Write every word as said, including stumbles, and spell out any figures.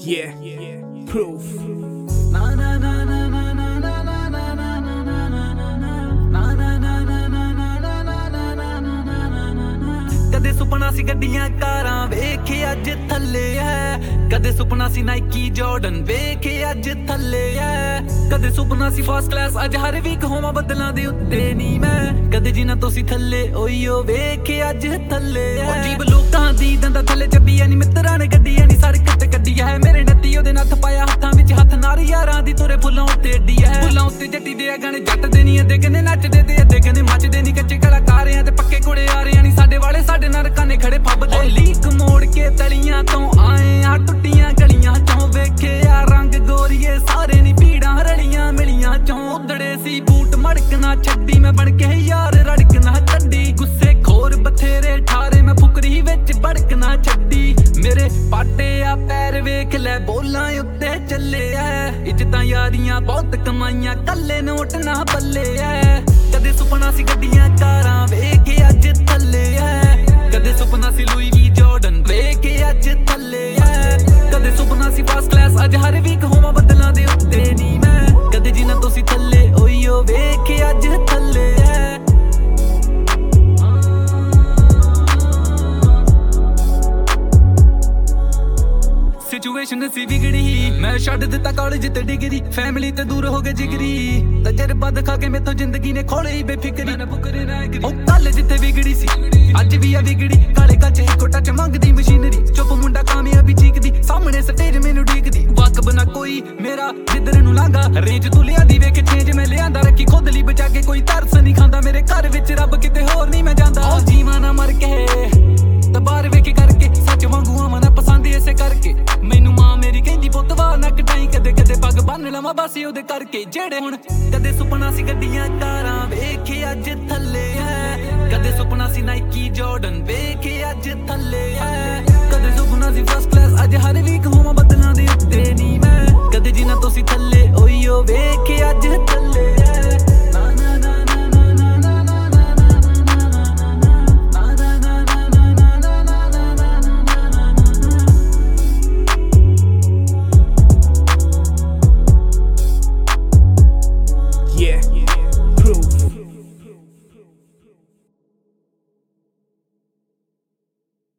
Yeah, proof. ਕਦੇ ਸੁਪਨਾ ਸੀ ਗੱਡੀਆਂ ਕਾਰਾਂ ਵੇਖੇ ਅੱਜ ਥੱਲੇ ਐ, ਕਦੇ ਸੁਪਨਾ ਸੀ ਨਾਈਕੀ ਜਾਰਡਨ ਵੇਖੇ ਅੱਜ ਥੱਲੇ ਐ, ਕਦੇ ਸੁਪਨਾ ਸੀ ਫਸਟ ਕਲਾਸ ਅੱਜ ਹਰ ਵੀਕ ਹੋਵਾਂ ਬੱਦਲਾਂ ਦੇ ਉੱਤੇ ਨੀ ਮੈਂ, ਕਦੇ ਜਿਨ੍ਹਾਂ ਤੋਂ ਸੀ ਥੱਲੇ ਓਈਓ ਵੇਖੇ ਅੱਜ ਥੱਲੇ ਐ। ਅਜੀਬ ਲੋਕਾਂ ਦੀ ਦੰਦਾਂ ਥੱਲੇ ਚੱਬੀ ਐ ਨੀ ਮਿੱਤਰਾਂ ਨੇ ਗੱਡੀ ਐ ਨੀ ਸੜਕ ਤੇ ਕੱਢੀ ਐ, ਮੇਰੇ ਨੱਤੀ ਉਹਦੇ ਨੱਥ ਪਾਇਆ ਹੱਥਾਂ ਵਿੱਚ ਹੱਥ ਨਾਲ ਯਾਰਾਂ ਦੀ ਤੁਰੇ ਫੁੱਲਾਂ ਉੱਤੇ ਏਡੀ ਐ, ਫੁੱਲਾਂ ਉੱਤੇ ਜੱਟੀ ਦੇ ਆ ਗਾਣੇ ਜੱਟ ਦੇ ਨੀ ਅੱਧੇ ਕਹਿੰਦੇ ਨੱਚਦੇ ਤੇ ਅੱਧੇ ਕਹਿੰਦੇ ਮੱਚਦੇ ਨੀ, ਕੱਚੇ ਕਲਾਕਾਰ ਆ ਤੇ ਪੱਕੇ ਕੁੜੇ ਆ ਰਹੇ ਨੀ ਸਾਡੇ ਵਾਲੇ ਸਾਡੇ ਨਾਲ ਰਕਾਨੇ ਖੜੇ ਫੱਬਦੇ, ਲੀਕ ਮੋੜ ਕੇ ਤਲੀਆਂ ਤੋਂ ਆਏ ਆ ਟੁੱਟੀਆਂ ਗਲੀਆਂ ਚੋਂ ਵੇਖੇ ਆ ਰੰਗ ਗੋਰੀਏ ਸਾਰੇ ਨੀ ਭੀੜਾਂ ਰਲੀਆਂ ਮਿਲੀਆਂ ਚੋਂ, ਉਧੜੇ ਸੀ ਬੂਟ ਮੜਕਣਾ ਛੱਡੀ ਮੈਂ ਬਣ ਕੇ ਯਾਰ ਰੜਕਣਾ ਛੱਡੀ, ਗੁੱਸੇ ਖੋਰ ਬਥੇਰੇ ਠਾਰੇ ਮੈਂ ਫੁਕਰੀ ਵਿੱਚ ਭੜਕਣਾ ਛੱਡੀ, ਮੇਰੇ ਪਾਟੇ ਆ ਪੈਰ ਵੇਖ ਲੈ ਬੋਲਾਂ ਉੱਤੇ ਚੱਲੇ ਐ, ਇੱਜ਼ਤਾਂ ਯਾਰੀਆਂ ਬਹੁਤ ਕਮਾਈਆਂ ਕੱਲੇ ਨੋਟ ਨਾ ਬੱਲੇ ਐ, ਕਦੇ ਸੁਪਨਾ ਸੀ ਗੱਡੀਆਂ ਕਾਰਾਂ ਵੇਖ ਅੱਜ ਥੱਲੇ ਐ, ਕਦੇ ਸੁਪਨਾ ਸੀ ਲੂਈ ਵੀ ਜਾਰਡਨ ਵੇਖ ਅੱਜ ਥੱਲੇ ਐ, ਕਦੇ ਸੁਪਨਾ ਸੀ ਫਸਟ ਕਲਾਸ ਅੱਜ ਹਰ ਵੀਕ ਹੋਵਾਂ ਬੱਦਲਾਂ ਦੇ ਉੱਤੇ ਨੀ ਮੈਂ, ਕਦੇ ਜਿਨ੍ਹਾਂ ਤੋਂ ਸੀ ਥੱਲੇ ਓਈਓ ਵੇਖ ਅੱਜ ਥੱਲੇ ਐ। ਸਿਚੁਏਸ਼ਨ ਸੀ ਵਿਗੜੀ ਮੈਂ ਛੱਡ ਦਿੱਤਾ ਕਾਲਜ ਤੇ ਡਿਗਰੀ, ਫੈਮਿਲੀ ਤੇ ਦੂਰ ਹੋ ਗਏ ਜਿਗਰੀ, ਤਜਰਬਾ ਦਿਖਾ ਕੇ ਮੇਥੋਂ ਜ਼ਿੰਦਗੀ ਨੇ ਖੋਲੇ ਬੇਫਿਕਰੀ, ਉਹ ਕੱਲ ਜਿੱਥੇ ਵਿਗੜੀ ਸੀ ਅੱਜ ਵੀ ਆ ਵਿਗੜੀ, ਕਾਲੇ ਕੱਚ ਇੱਕੋ ਟੱਚ ਮੰਗਦੀ ਮਸ਼ੀਨਰੀ, ਚੁੱਪ ਮੁੰਡਾ ਕਾਮਯਾਬੀ ਚੀਕਦੀ ਸਾਹਮਣੇ ਸਟੇਜ ਮੈਨੂੰ ਡੀਕਦੀ, ਵਾਕਬ ਨਾ ਕੋਈ ਮੇਰਾ ਜਿੱਧਰ ਨੂੰ ਲਾਂਗਾ ਰੇਂਜ ਤੂੰ ਲਿਆਂਦੀ ਵੇਖ ਚੇਂਜ ਮੈਂ ਲਿਆਂਦਾ ਰੱਖੀ ਖੁਦ ਲਈ ਬਚਾ ਕੇ, ਕੋਈ ਤਰਸ ਨਹੀਂ ਖਾਂਦਾ ਮੇਰੇ ਘਰ ਵਿੱਚ ਰੱਬ ਕਿਤੇ ਹੋਰ ਨਹੀਂ ਮੈਂ ਜਾਂਦਾ, ਉਹ ਜੀਵਾਂ ਨਾ ਮਰ ਕੇ ਤਬਾਰ ਵੇਖ ਕਰਕੇ ਸੱਚ ਵਾਂਗੂ ਆਵਾਂ ਨਾ ਪਸੰਦ ਇਸੇ ਕਰਕੇ, ਮੈਨੂੰ ਮਾਂ ਮੇਰੀ ਕਹਿੰਦੀ ਪੁੱਤ ਵਾ ਨਾ ਕਟਾਈ ਕਦੇ ਕਦੇ ਪੱਗ ਬੰਨ ਲਵਾਂ ਬਸ ਉਹਦੇ ਕਰਕੇ, ਜਿਹੜੇ ਹੁਣ ਕਦੇ ਸੁਪਨਾ ਸੀ ਗੱਡੀਆਂ ਕਾਰਾਂ ਵੇਖੇ ਅੱਜ ਥੱਲੇ ਐ, ਕਦੇ ਸੁਪਨਾ ਸੀ ਨਾਈਕੀ ਜਾਰਡਨ ਵੇਖੇ ਅੱਜ ਥੱਲੇ ਐ, ਕਦੇ ਸੁਪਨਾ ਸੀ ਫਸਟ ਕਲਾਸ ਅੱਜ ਹਰ ਵੀਕ ਹੋਵਾਂ ਬੱਦਲਾਂ ਦੇ ਉੱਤੇ ਨੀ ਮੈਂ, ਕਦੇ ਜਿਨ੍ਹਾਂ ਤੋਂ ਸੀ ਥੱਲੇ ਓਈਓ ਵੇਖੇ ਅੱਜ ਥੱਲੇ ਐ।